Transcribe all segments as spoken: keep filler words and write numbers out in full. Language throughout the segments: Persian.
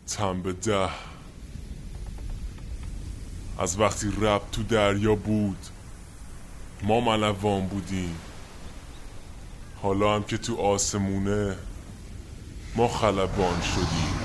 تن به ده. از وقتی رپ تو دریا بود ما ملوان بودیم، حالا هم که تو آسمونه ما خلبان شدیم.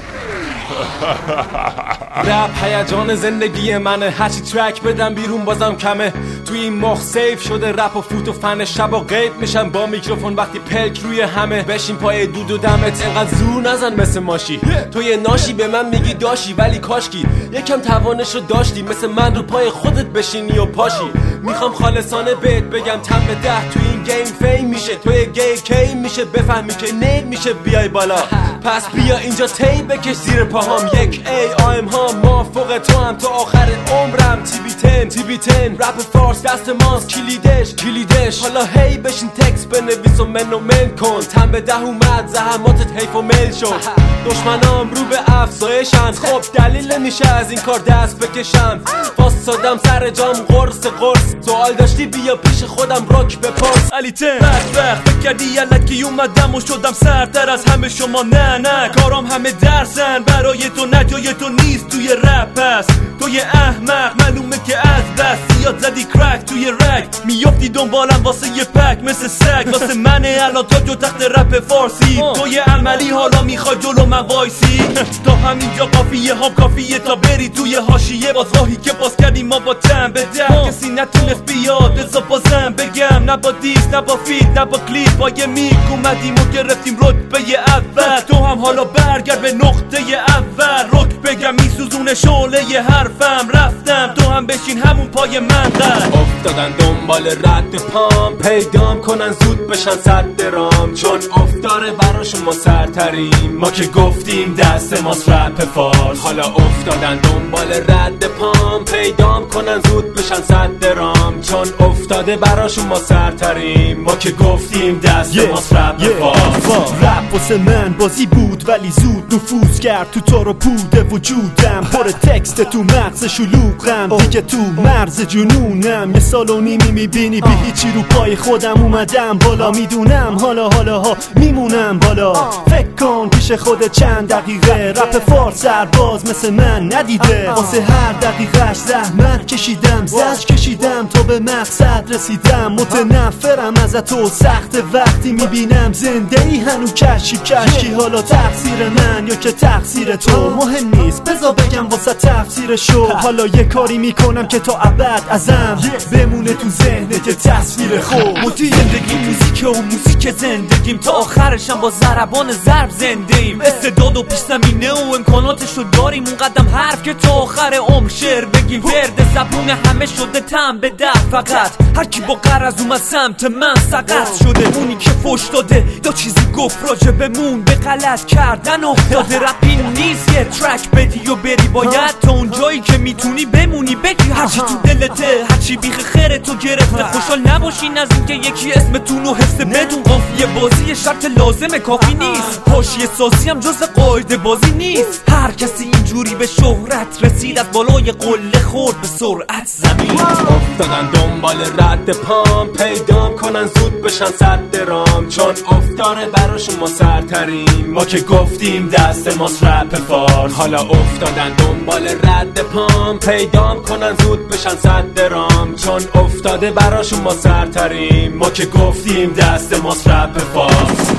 رپ هیجان زندگی منه، هرچی ترک بدم بیرون بازم کمه. توی این مخ سیف شده رپ و فوت و فن، شب و غیب میشم با میکروفون وقتی پلک روی همه. بشین پای دود و دمت، اینقدر زور نزن مثل ماشی. تو یه ناشی به من میگی داشی، ولی کاشکی یکم توانش رو داشتی مثل من رو پای خودت بشینی و پاشی. میخوام خالصانه بهت بگم تن به ده، تو این گیم فیم میشه، توی گیم کی میشه بفهمی که نیل میشه بیای بالا. پس بیا اینجا تی بکش زیر پاهام، یک ای آیم ها ما فوق تو هم تا آخر عمرم. تی بی تن تی بی تن رپ فارس دست ماست، کلیدش کلیدش. حالا هی بشین تکس بنویس و من و من کن. تن به ده اومد زحماتت حیف و مل شد، دشمنام رو به افزایشن. خب دلیل نمیشه از این کار دست بکشم، واسادم سر جام قرص قرص. سوال داشتی بیا پیش خودم راک بپرس. علی تن وقت وقت فکر کردی یلکی اومدم و شدم سرتر از همه شما؟ نه نه کارام همه درسن، برای تو نه جای تو نیست توی رپ. هست تو یه احمق معلومه که از بس زیاد زدی کرک توی رک، میافتی دنبالم واسه یه پک مثل سگ. واسه منه الان تا جو تخت رپ فارسی، تو یه عملی حالا میخوای جلو من وایسی. تا همینجا کافیه هم کافیه تا بری توی حاشیه. باز راهی که باز کردیم ما با تن به ده، کسی نتونست بیاد بزا بازم بگم. نه با دیس نه با فیت نه با کلیپ، با یه میک اومدیم و گرفتیم رتبه اول. تو هم حالا برگرد به نقطه اول، رک بگم میسوزونه شعله ی حرفم. رفتم تو هم بشین همون پای من قد. افتادن دنبال رد پام، پیدام کنن زود بشن صد درام. چون افتاره براشون ما سرتریم، ما که گفتیم دست ماست رپ فارس. حالا افتادن دنبال رد پام، پیدام کنن زود بشن صد درام. چون افتاده براشون ما سرتریم، ما که گفتیم دست yeah. ماست رپ yeah. فارس. رپ واسه من بازی بود ولی زود نفوذ کرد تو تارو پوده وجودم. پر تکست تو مغز شلوغم دیگه، تو مرز جنونم. یه سال و نیمی میبینی به هیچی رو پای خودم اومدم بالا. میدونم حالا حالا ها میمونم بالا. فکر کن پیش خود چند دقیقه رپ فارس سرباز مثل من ندیده. واسه هر دقیقش زحمت کشیدم، زج کشیدم تا به مقصد رسیدم. متنفرم از تو سخت وقتی میبینم زنده ای هنو کشی کشی. حالا تقصیر من یا که تقصیر تو مهم نیست، بذار بگم واسه تفسیرشو. حالا یه کاری میکنم که تا ابد ازم بمونه تو ذهنت یه تصویر خوب. موتی زندگی موزیک و موزیک زندگیم، تا آخرشم با ضربان ضرب زنده ایم. استعداد و پیش زمینه و امکاناتشو داریم، اون قدم حرف که تا آخر عمر شعر بگیم. ورد زبون همه شده تن به ده، فقط هر کی با قرض اومد سمت من سقط شده. اونی که فوش داده یا چیزی گفت راجبمون به غلط کردن افتاده. رپین نیست یه ترک بدی و بری، باید تا اون جایی که میتونی بمونی بگی هرچی تو دلته، هرچی بیخ خیره تو گرفته. خوشحال نباشین از اینکه یکی اسمتون رو حفظه. بدون قافیه بازی شرط لازمه کافی نیست، حاشیه سازی هم جز قاعده بازی نیست. هر کسی اینجوری به شهرت رسید، از بالای قله خورد به سرعت زمین. افتادن دنبال رد پام، پیدام کنن زود بشن صد درام. چون افتاره براشون ما سرتریم، ما که گفتیم دست ماست رپ فارس. حالا افتادن دنبال رد پام، پیدام کنن زود بشن صد درام. چون افتاده براشون ما سرتریم، ما که گفتیم دست ماست رپ فارس.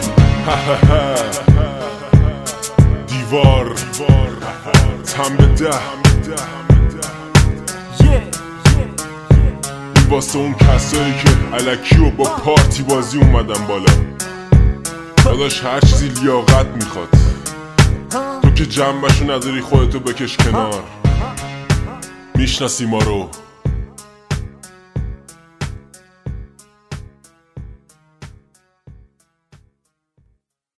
دیوار تن به ده، این واسه اون کسایی که الکی و با پارتی بازی اومدن بالا. داداش هر چیزی لیاقت میخواد، تو که جنبشو نداری خودتو بکش کنار. میشناسی ما رو